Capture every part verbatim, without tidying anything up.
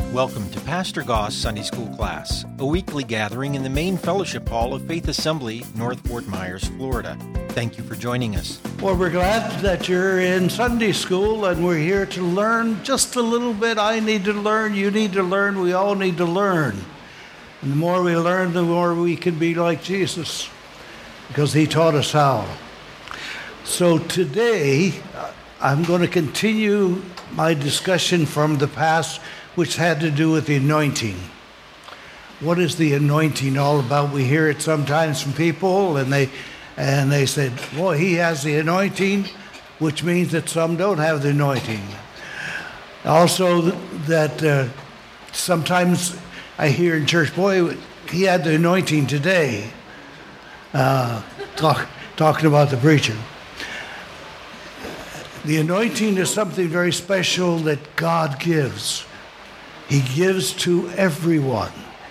Welcome to Pastor Goss Sunday School Class, a weekly gathering in the main fellowship hall of Faith Assembly, North Fort Myers, Florida. Thank you for joining us. Well, we're glad that you're in Sunday school, and we're here to learn just a little bit. I need to learn, you need to learn, we all need to learn. And the more we learn, the more we can be like Jesus, because he taught us how. So today, I'm going to continue my discussion from the past, which had to do with the anointing. What is the anointing all about? We hear it sometimes from people, and they and they said, well, he has the anointing, which means that some don't have the anointing. Also, that uh, sometimes I hear in church, boy, he had the anointing today, uh, talk, talking about the preacher. The anointing is something very special that God gives. He gives to everyone.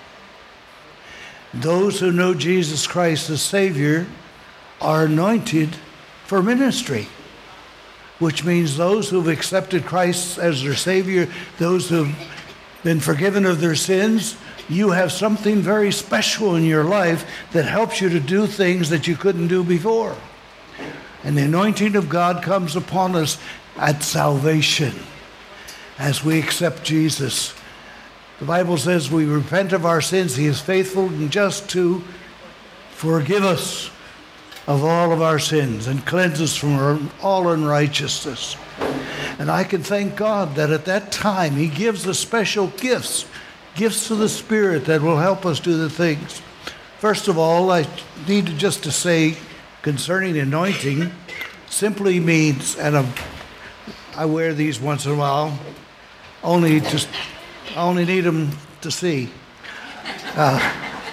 Those who know Jesus Christ as Savior are anointed for ministry, which means those who've accepted Christ as their Savior, those who've been forgiven of their sins, you have something very special in your life that helps you to do things that you couldn't do before. And the anointing of God comes upon us at salvation as we accept Jesus. The Bible says we repent of our sins. He is faithful and just to forgive us of all of our sins and cleanse us from all unrighteousness. And I can thank God that at that time he gives us special gifts, gifts of the Spirit that will help us do the things. First of all, I need to just to say concerning anointing, simply means, and I'm, I wear these once in a while, only just I only need them to see. Uh,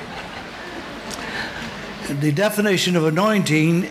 the definition of anointing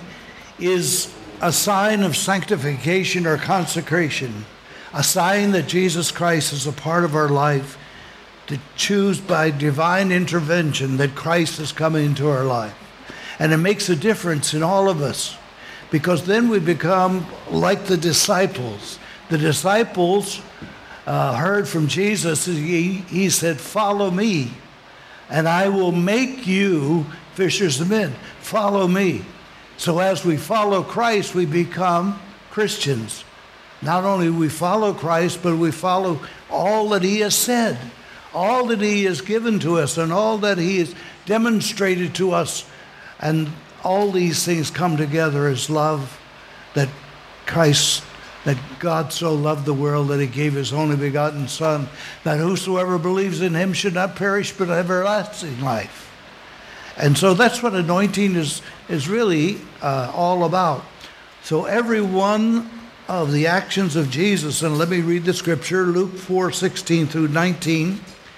is a sign of sanctification or consecration, a sign that Jesus Christ is a part of our life, to choose by divine intervention that Christ has come into our life. And it makes a difference in all of us, because then we become like the disciples. The disciples Uh, heard from Jesus, he, he said, follow me, and I will make you fishers of men. Follow me. So as we follow Christ, we become Christians. Not only we follow Christ, but we follow all that he has said, all that he has given to us, and all that he has demonstrated to us. And all these things come together as love, that Christ that God so loved the world that he gave his only begotten Son, that whosoever believes in him should not perish but have everlasting life. And so that's what anointing is, is really uh, all about. So every one of the actions of Jesus, and let me read the scripture, Luke four, sixteen through nineteen.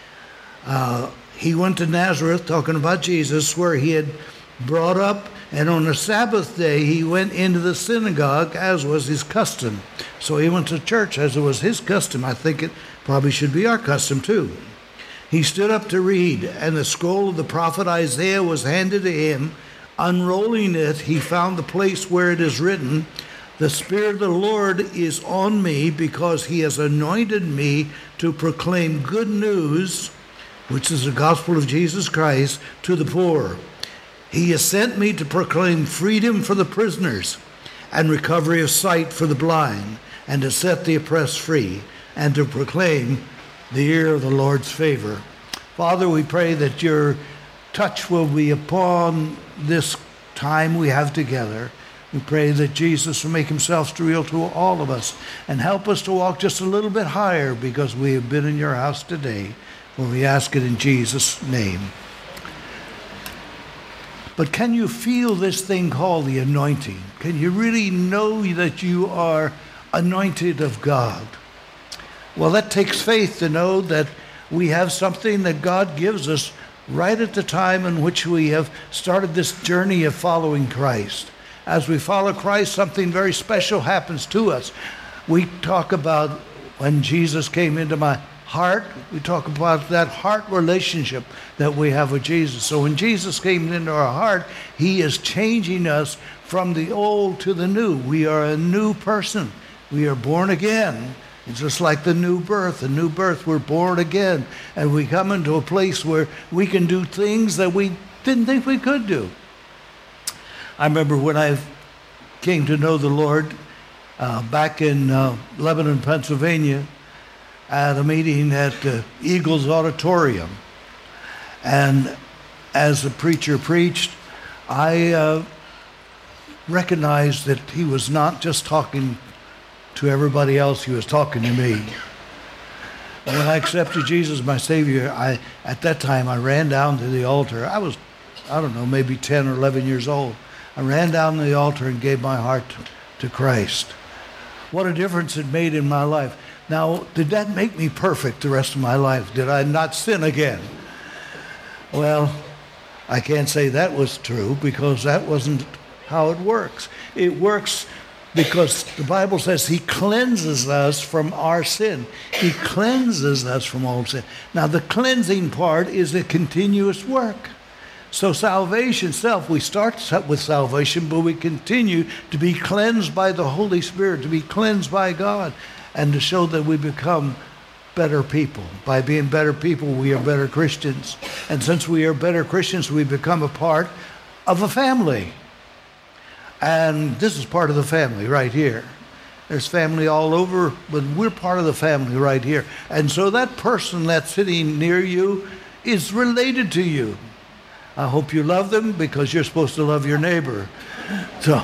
Uh, he went to Nazareth, talking about Jesus, where he had brought up, and on the Sabbath day, he went into the synagogue, as was his custom. So he went to church, as it was his custom. I think it probably should be our custom, too. He stood up to read, and the scroll of the prophet Isaiah was handed to him. Unrolling it, he found the place where it is written, "The Spirit of the Lord is on me, because he has anointed me to proclaim good news," which is the gospel of Jesus Christ, "to the poor. He has sent me to proclaim freedom for the prisoners and recovery of sight for the blind, and to set the oppressed free, and to proclaim the year of the Lord's favor." Father, we pray that your touch will be upon this time we have together. We pray that Jesus will make himself real to all of us and help us to walk just a little bit higher, because we have been in your house today. For we ask it in Jesus' name. But can you feel this thing called the anointing? Can you really know that you are anointed of God? Well, that takes faith to know that we have something that God gives us right at the time in which we have started this journey of following Christ. As we follow Christ, something very special happens to us. We talk about when Jesus came into my heart, we talk about that heart relationship that we have with Jesus. So when Jesus came into our heart, he is changing us from the old to the new. We are a new person. We are born again. It's just like the new birth. The new birth, we're born again, and we come into a place where we can do things that we didn't think we could do. I remember when I came to know the Lord uh, back in uh, Lebanon, Pennsylvania, at a meeting at uh, Eagles Auditorium. And as the preacher preached, I uh, recognized that he was not just talking to everybody else, he was talking to me. When I accepted Jesus as my Savior, I at that time I ran down to the altar. I was, I don't know, maybe ten or eleven years old. I ran down to the altar and gave my heart to, to Christ. What a difference it made in my life. Now, did that make me perfect the rest of my life? Did I not sin again? Well, I can't say that was true, because that wasn't how it works. It works because the Bible says he cleanses us from our sin. He cleanses us from all sin. Now, the cleansing part is a continuous work. So salvation itself, we start with salvation, but we continue to be cleansed by the Holy Spirit, to be cleansed by God, and to show that we become better people. By being better people, we are better Christians. And since we are better Christians, we become a part of a family. And this is part of the family right here. There's family all over, but we're part of the family right here. And so that person that's sitting near you is related to you. I hope you love them, because you're supposed to love your neighbor. So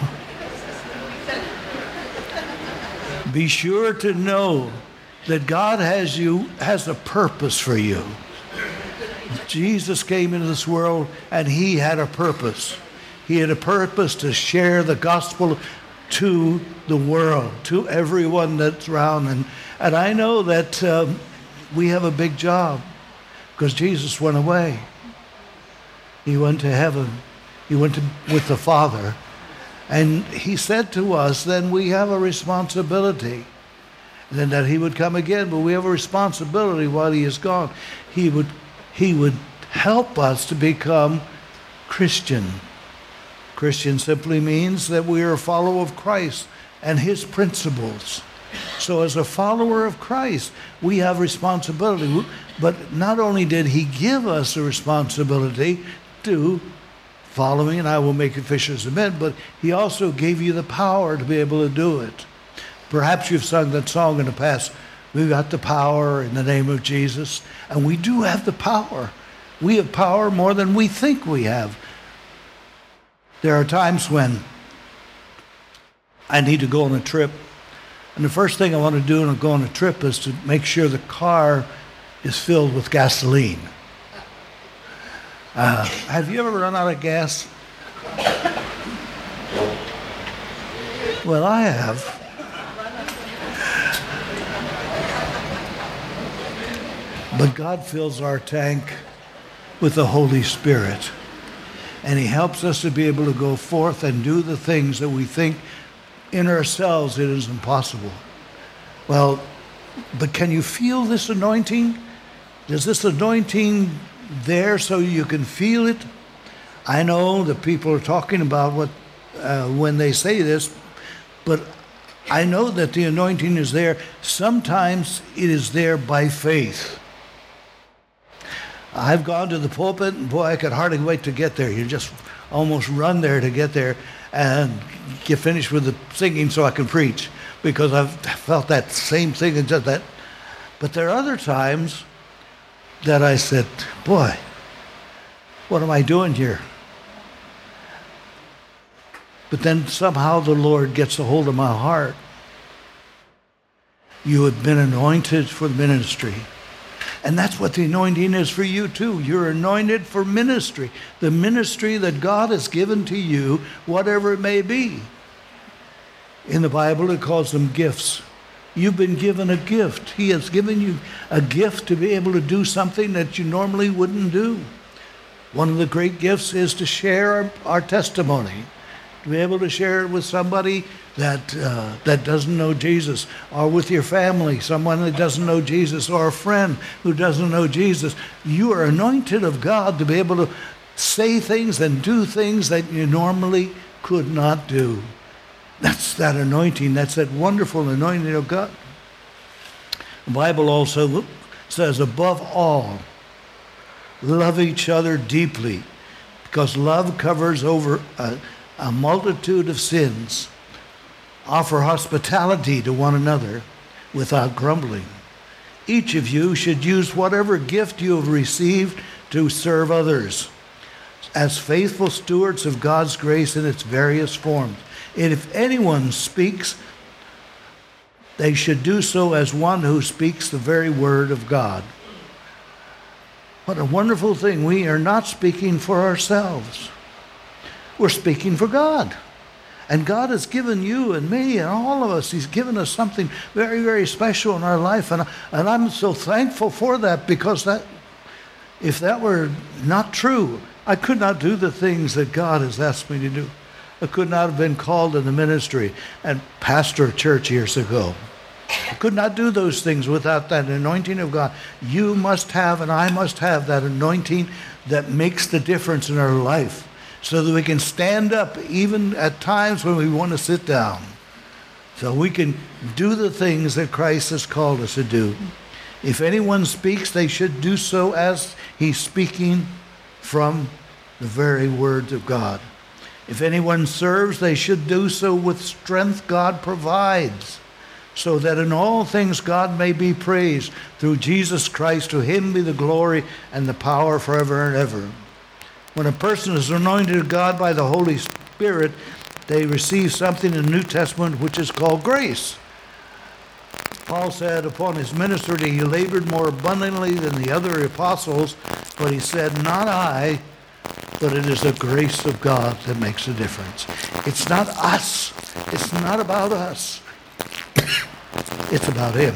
be sure to know that God has you, has a purpose for you. Jesus came into this world and he had a purpose. He had a purpose to share the gospel to the world, to everyone that's around. And, and I know that um, we have a big job, because Jesus went away. He went to heaven. He went to, with the Father. And he said to us, then we have a responsibility. Then that he would come again, but we have a responsibility while he is gone. He would, he would help us to become Christian. Christian simply means that we are a follower of Christ and his principles. So as a follower of Christ, we have responsibility. But not only did he give us a responsibility to follow me and I will make you fishers of men, but he also gave you the power to be able to do it. Perhaps you've sung that song in the past, we've got the power in the name of Jesus. And we do have the power. We have power more than we think we have. There are times when I need to go on a trip, and the first thing I want to do when I go on a trip is to make sure the car is filled with gasoline. Uh, have you ever run out of gas? Well, I have. But God fills our tank with the Holy Spirit. And he helps us to be able to go forth and do the things that we think in ourselves it is impossible. Well, but can you feel this anointing? Is this anointing there so you can feel it? I know that people are talking about what uh, when they say this, but I know that the anointing is there. Sometimes it is there by faith. I've gone to the pulpit, and boy, I could hardly wait to get there. You just almost run there to get there and get finished with the singing so I can preach, because I've felt that same thing and just that. But there are other times that I said, boy, what am I doing here? But then somehow the Lord gets a hold of my heart. You have been anointed for ministry. And that's what the anointing is for you too. You're anointed for ministry. The ministry that God has given to you, whatever it may be. In the Bible, it calls them gifts. You've been given a gift. He has given you a gift to be able to do something that you normally wouldn't do. One of the great gifts is to share our, our testimony. To be able to share it with somebody that uh, that doesn't know Jesus, or with your family, someone that doesn't know Jesus, or a friend who doesn't know Jesus. You are anointed of God to be able to say things and do things that you normally could not do. That's that anointing. That's that wonderful anointing of God. The Bible also says, above all, love each other deeply, because love covers over a, a multitude of sins. Offer hospitality to one another without grumbling. Each of you should use whatever gift you have received to serve others as faithful stewards of God's grace in its various forms. And if anyone speaks, they should do so as one who speaks the very word of God. What a wonderful thing. We are not speaking for ourselves. We're speaking for God. And God has given you and me and all of us, He's given us something very, very special in our life. And, and I'm so thankful for that, because that, if that were not true, I could not do the things that God has asked me to do. I could not have been called in the ministry and pastor a church years ago. I could not do those things without that anointing of God. You must have, and I must have, that anointing that makes the difference in our life, so that we can stand up even at times when we want to sit down. So we can do the things that Christ has called us to do. If anyone speaks, they should do so as he's speaking from the very words of God. If anyone serves, they should do so with strength God provides, so that in all things God may be praised through Jesus Christ. To Him be the glory and the power forever and ever. When a person is anointed of God by the Holy Spirit, they receive something in the New Testament which is called grace. Paul said upon his ministry he labored more abundantly than the other apostles, but he said, not I, but it is the grace of God that makes a difference. It's not us. It's not about us. It's about Him.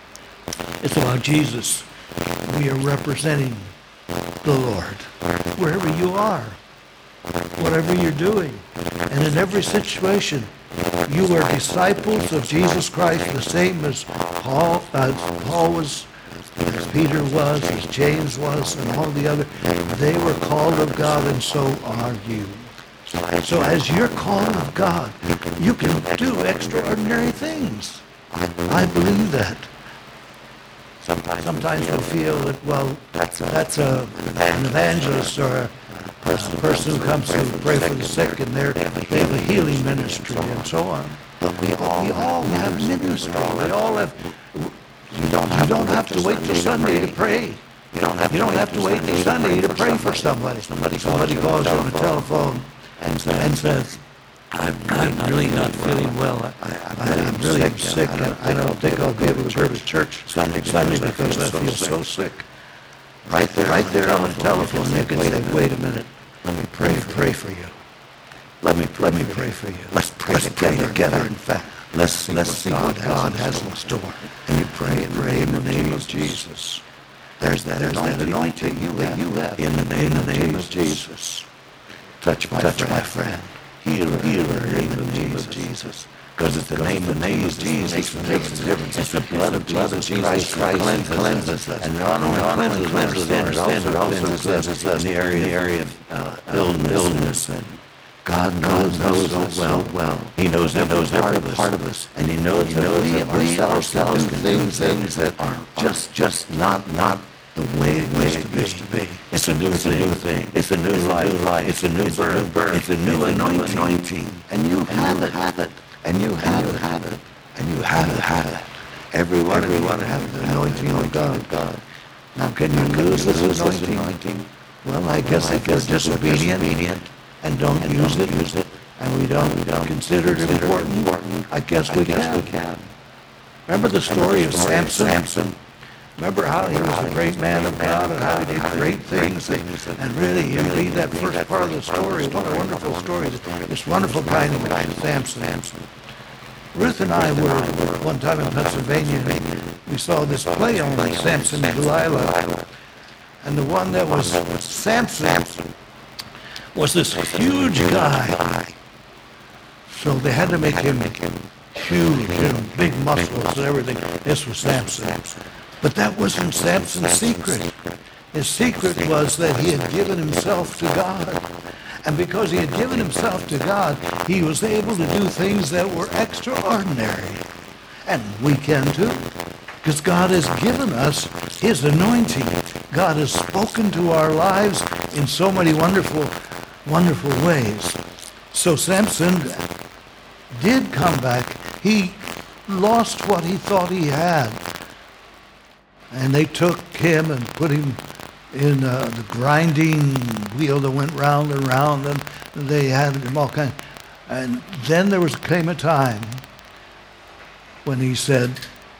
It's about Jesus. We are representing the Lord wherever you are, whatever you're doing. And in every situation, you are disciples of Jesus Christ, the same as Paul, as Paul was, as Peter was, as James was, and all the other. They were called of God, and so are you. So as you're called of God, you can do extraordinary things. I believe that. Sometimes, Sometimes we feel that, well, that's, a, that's a, an evangelist or a, a person who comes to pray for the sick, and they're, they have a healing ministry and so on. But we all, we all have ministry. We all have. You don't have, you don't have to wait till Sunday to pray. You don't have, you don't have to wait till Sunday to pray for somebody. Somebody calls you on the telephone and says, I'm, I'm really not feeling well. I, I, I'm really sick. sick. I, I don't think I'll be able to go to church Sunday, Sunday because I feel so sick. Right there, right there on the telephone, they can say, "Wait a minute. Let me pray, pray for you. Let me, let me pray for you. Let's pray let's together. Pray together. In fact, let's see let's see what God has in store." And you pray and pray in the name of Jesus. There's that, there's that anointing you have, you have in the name, in the name of Jesus. Touch my touch my friend. Healer, healer, in the name of Jesus. Because it's the name, the name of Jesus makes the difference. It's the blood of blood of Jesus Christ cleanses us. And not only cleanses cleanses our sins, it also cleanses us in the area, the area of uh, illness. And God knows knows us well, well. He knows every part of us, part of us, and He knows that we ourselves can do things that are just just not not the way it used to be. Used to be. It's a new it's thing. A new thing. It's a new it's life. A new life. It's a new it's birth. A new birth. It's a new it's anointing. A new anointing. And you have it. Have it. And you have it. Have it. And you have it. Have it. Everyone. Everyone have the anointing of God. God. Now, can you lose this anointing? Well, I guess if you're disobedient and don't use it, use it, and we don't, we don't consider it important, I guess we can. Remember the story of Samson? Remember how he was a great man of God and how he did great things. And really, you read that first part of the story. What a wonderful story. This wonderful guy named Samson. Ruth and I were one time in Pennsylvania. We saw this play on Samson and Delilah. And the one that was Samson was this huge guy. So they had to make him huge, you know, big muscles and everything. This was Samson. But that wasn't Samson's secret. His secret was that he had given himself to God. And because he had given himself to God, he was able to do things that were extraordinary. And we can too. because God has given us his anointing. God has spoken to our lives in so many wonderful, wonderful ways. So Samson did come back. He lost what he thought he had. And they took him and put him in uh, the grinding wheel that went round and round, and they had him all kinds. And then there was came a time when he said,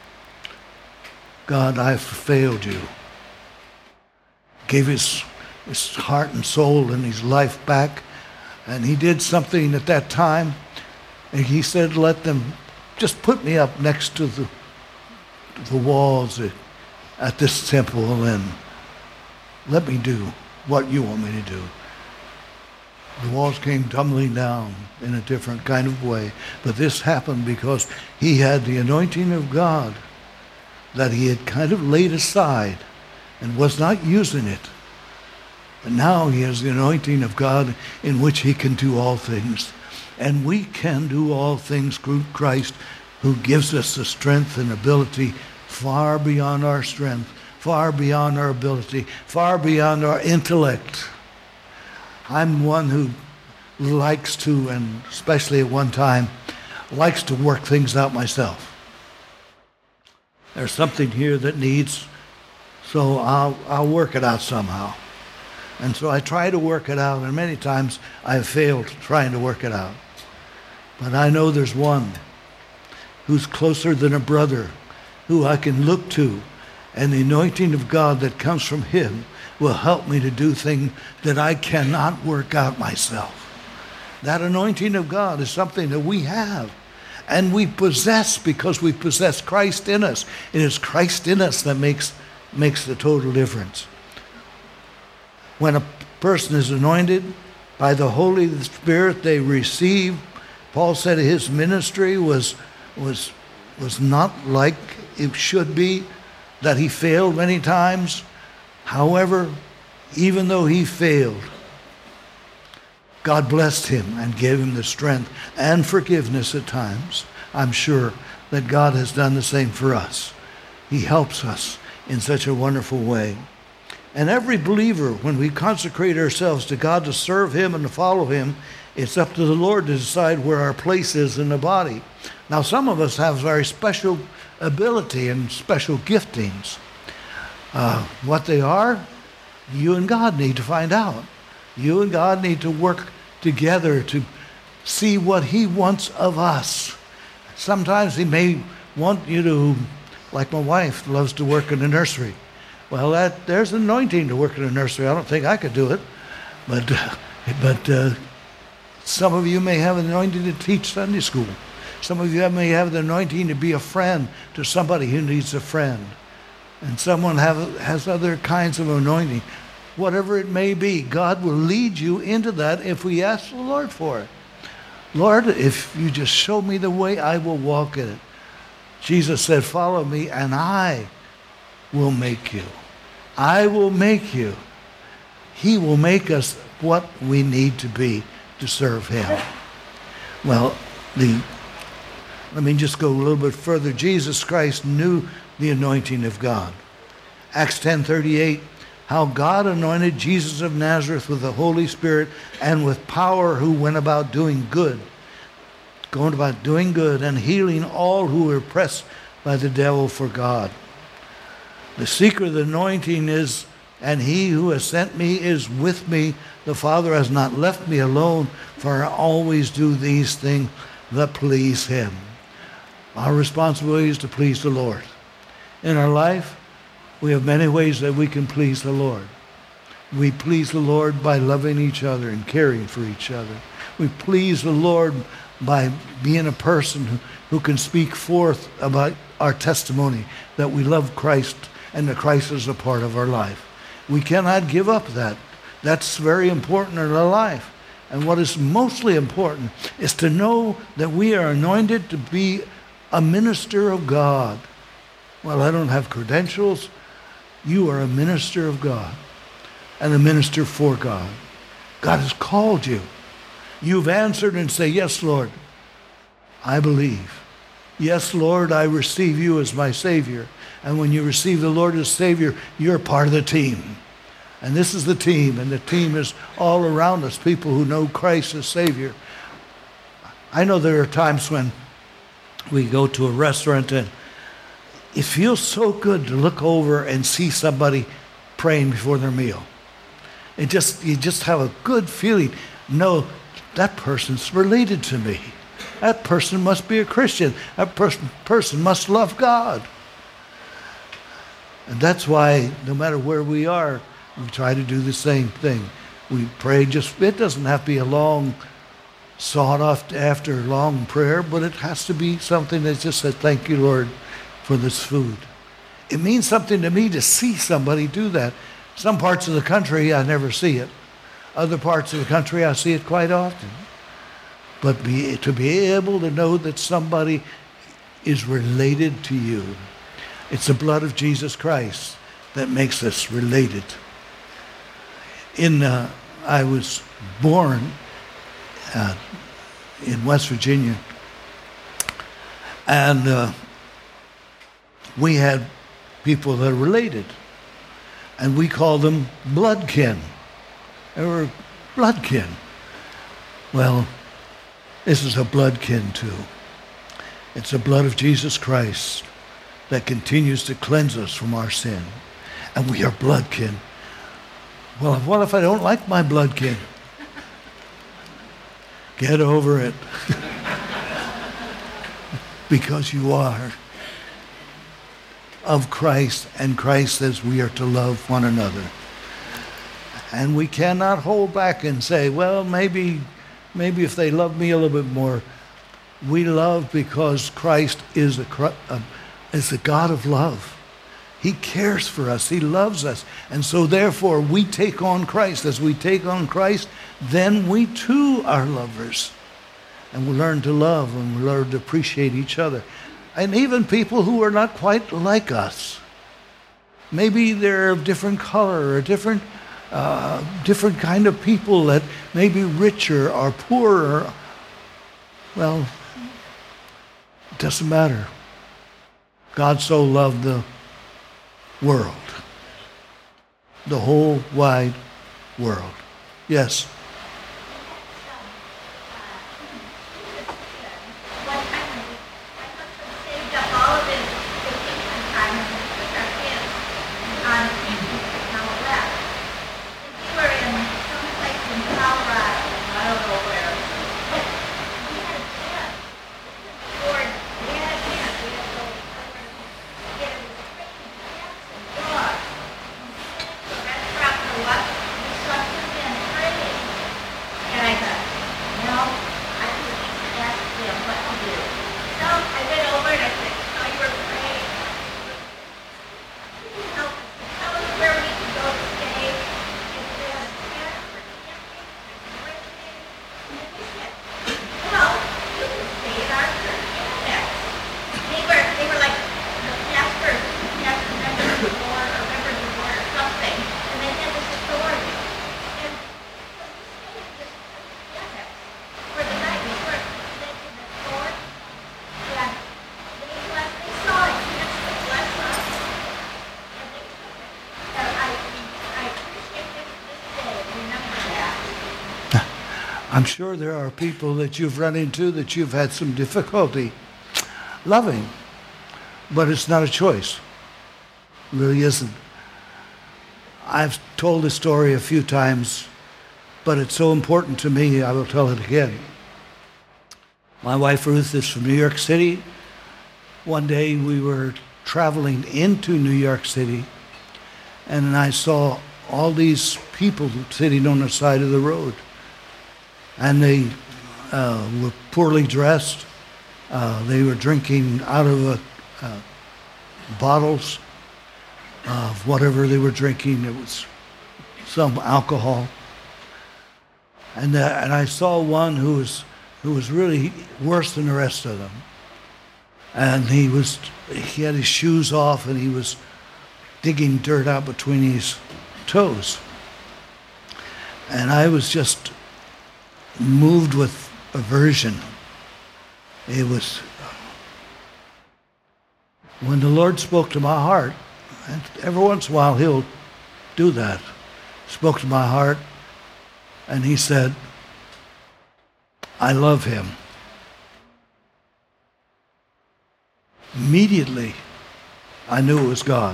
God, I've failed you. Gave his, his heart and soul and his life back. And he did something at that time. And he said, let them just put me up next to the, the walls at, at this temple and let me do what you want me to do. The walls came tumbling down in a different kind of way. But this happened because he had the anointing of God that he had kind of laid aside and was not using it. But now he has the anointing of God in which he can do all things. And we can do all things through Christ, who gives us the strength and ability far beyond our strength, far beyond our ability, far beyond our intellect. I'm one who likes to, and especially at one time, likes to work things out myself. There's something here that needs, so I'll, I'll work it out somehow. And so I try to work it out, and many times I've failed trying to work it out. But I know there's one who's closer than a brother, who I can look to, and the anointing of God that comes from him will help me to do things that I cannot work out myself. That anointing of God is something that we have, and we possess because we possess Christ in us. It is Christ in us that makes, makes the total difference. When a person is anointed by the Holy Spirit, they receive. Paul said his ministry was, was, was not like it should be, that he failed many times. However, even though he failed, God blessed him and gave him the strength and forgiveness at times. I'm sure that God has done the same for us. He helps us in such a wonderful way. And every believer, when we consecrate ourselves to God to serve him and to follow him, it's up to the Lord to decide where our place is in the body. Now, some of us have very special ability and special giftings. Uh, what they are, you and God need to find out. You and God need to work together to see what he wants of us. Sometimes he may want you to, like my wife loves to work in the nursery. Well, that, there's anointing to work in a nursery. I don't think I could do it. But, uh, but uh, some of you may have an anointing to teach Sunday school. Some of you may have the anointing to be a friend to somebody who needs a friend. And someone have, has other kinds of anointing. Whatever it may be, God will lead you into that if we ask the Lord for it. Lord, if you just show me the way, I will walk in it. Jesus said, follow me, and I will make you. I will make you. He will make us what we need to be to serve him. Well, the let me just go a little bit further. Jesus Christ knew the anointing of God. Acts ten thirty-eight, how God anointed Jesus of Nazareth with the Holy Spirit and with power, who went about doing good, going about doing good and healing all who were oppressed by the devil, for God. The secret of the anointing is, and he who has sent me is with me. The Father has not left me alone, for I always do these things that please him. Our responsibility is to please the Lord. In our life, we have many ways that we can please the Lord. We please the Lord by loving each other and caring for each other. We please the Lord by being a person who, who can speak forth about our testimony, that we love Christ and that Christ is a part of our life. We cannot give up that. That's very important in our life. And what is mostly important is to know that we are anointed to be a minister of God. Well, I don't have credentials. You are a minister of God and a minister for God. God has called you. You've answered and say, yes, Lord, I believe. Yes, Lord, I receive you as my Savior. And when you receive the Lord as Savior, you're part of the team. And this is the team, and the team is all around us, people who know Christ as Savior. I know there are times when we go to a restaurant and it feels so good to look over and see somebody praying before their meal. It just, you just have a good feeling. No, that person's related to me. That person must be a Christian. That person, person must love God. And that's why no matter where we are, we try to do the same thing. We pray just, it doesn't have to be a long, sought after long prayer, but it has to be something that just says, thank you, Lord, for this food. It means something to me to see somebody do that. Some parts of the country, I never see it. Other parts of the country, I see it quite often. But be, to be able to know that somebody is related to you, it's the blood of Jesus Christ that makes us related. In, uh, I was born uh, in West Virginia, and uh, we had people that are related, and we called them bloodkin. They were bloodkin. Well, this is a bloodkin too. It's the blood of Jesus Christ that continues to cleanse us from our sin, and we are bloodkin. Well, what if I don't like my bloodkin? Get over it. Because you are of Christ, and Christ says we are to love one another. And we cannot hold back and say, well, maybe, maybe if they love me a little bit more. We love because Christ is a, a, is a God of love. He cares for us. He loves us. And so therefore we take on Christ. As we take on Christ, then we too are lovers. And we learn to love and we learn to appreciate each other. And even people who are not quite like us. Maybe they're of different color or different, uh, different kind of people that may be richer or poorer. Well, it doesn't matter. God so loved the world, the whole wide world. Yes. I'm sure there are people that you've run into that you've had some difficulty loving, but it's not a choice. It really isn't. I've told this story a few times, but it's so important to me, I will tell it again. My wife Ruth is from New York City. One day we were traveling into New York City, and I saw all these people sitting on the side of the road. And they uh, were poorly dressed. Uh, they were drinking out of a, uh, bottles of whatever they were drinking. It was some alcohol. And uh, and I saw one who was who was really worse than the rest of them. And he was he had his shoes off and he was digging dirt out between his toes. And I was just moved with aversion. It was, When the Lord spoke to my heart, and every once in a while he'll do that, spoke to my heart, and he said, I love him. Immediately, I knew it was God.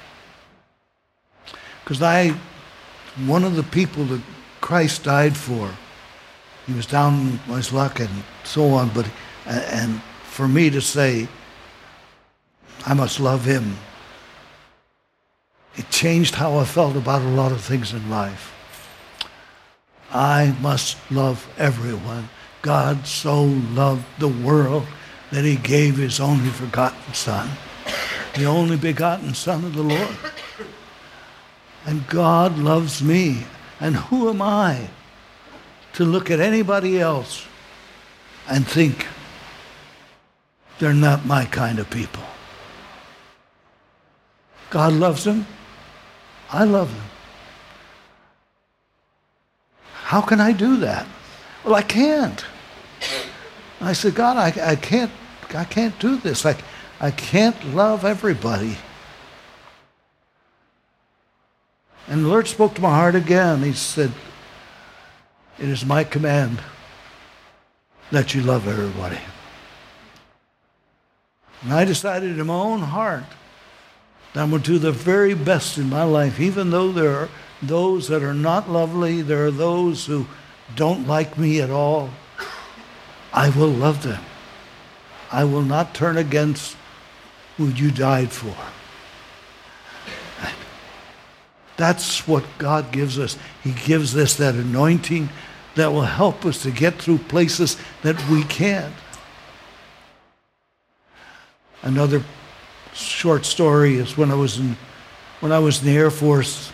Because I, one of the people that Christ died for, he was down on his luck and so on, but and for me to say, I must love him, it changed how I felt about a lot of things in life. I must love everyone. God so loved the world that he gave his only begotten Son, the only begotten Son of the Lord. And God loves me. And who am I to look at anybody else and think they're not my kind of people? God loves them. I love them. How can I do that? Well, I can't. I said, God, I, I can't I can't do this. I, I can't love everybody. And the Lord spoke to my heart again. He said, it is my command that you love everybody. And I decided in my own heart that I'm going to do the very best in my life, even though there are those that are not lovely, there are those who don't like me at all. I will love them. I will not turn against who you died for. That's what God gives us. He gives us that anointing that will help us to get through places that we can't. Another short story is when I was in when I was in the Air Force,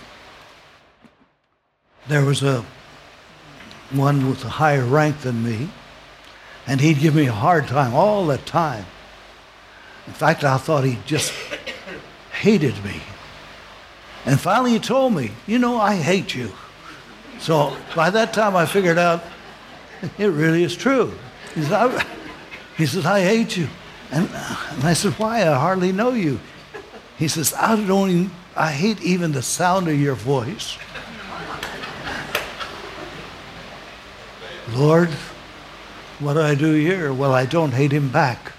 there was a one with a higher rank than me, and he'd give me a hard time all the time. In fact, I thought he just hated me. And finally he told me, you know, I hate you. So by that time I figured out it really is true. He said, I, he says, I hate you. And, and I said, why? I hardly know you. He says, I don't even, I hate even the sound of your voice. Lord, what do I do here? Well, I don't hate him back.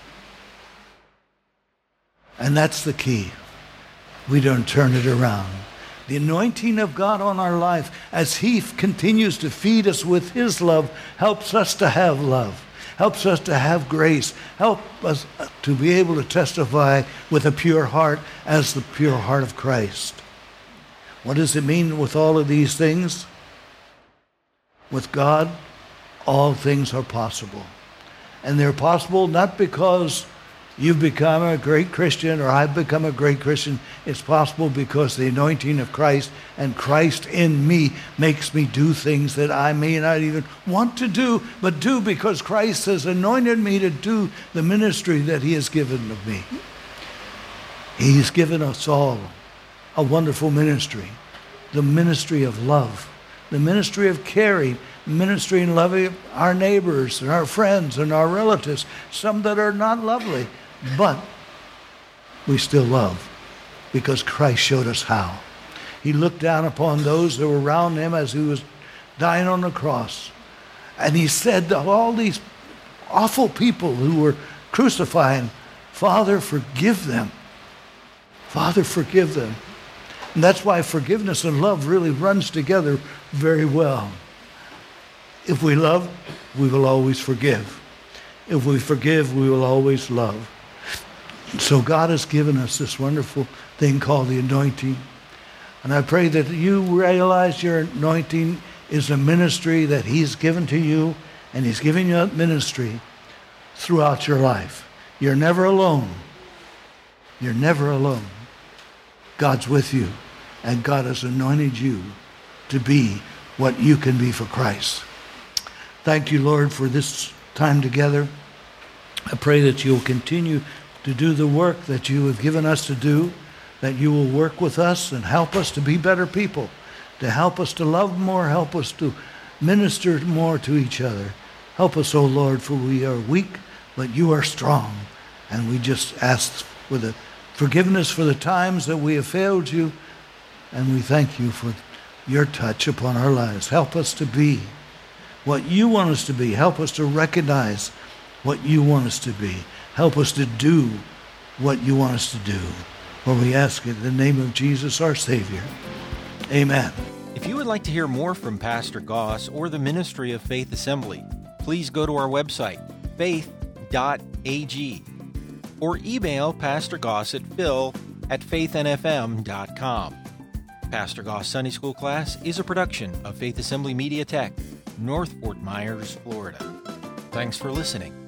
And that's the key. We don't turn it around. The anointing of God on our life, as he continues to feed us with his love, helps us to have love, helps us to have grace, helps us to be able to testify with a pure heart as the pure heart of Christ. What does it mean with all of these things? With God, all things are possible. And they're possible not because you've become a great Christian or I've become a great Christian. It's possible because the anointing of Christ and Christ in me makes me do things that I may not even want to do, but do because Christ has anointed me to do the ministry that he has given of me. He's given us all a wonderful ministry, the ministry of love, the ministry of caring, ministry and loving our neighbors and our friends and our relatives, some that are not lovely, but we still love because Christ showed us how. He looked down upon those that were around him as he was dying on the cross. And he said to all these awful people who were crucifying, Father, forgive them. Father, forgive them. And that's why forgiveness and love really runs together very well. If we love, we will always forgive. If we forgive, we will always love. So God has given us this wonderful thing called the anointing. And I pray that you realize your anointing is a ministry that he's given to you, and he's giving you that ministry throughout your life. You're never alone. You're never alone. God's with you, and God has anointed you to be what you can be for Christ. Thank you, Lord, for this time together. I pray that you'll continue to do the work that you have given us to do, that you will work with us and help us to be better people, to help us to love more, help us to minister more to each other. Help us, O Lord, for we are weak, but you are strong. And we just ask with a forgiveness for the times that we have failed you, and we thank you for your touch upon our lives. Help us to be what you want us to be. Help us to recognize what you want us to be. Help us to do what you want us to do. For we ask it in the name of Jesus, our Savior. Amen. If you would like to hear more from Pastor Goss or the ministry of Faith Assembly, please go to our website, faith dot a g, or email Pastor Goss at phil at faith n f m dot com. Pastor Goss Sunday School Class is a production of Faith Assembly Media Tech, North Fort Myers, Florida. Thanks for listening.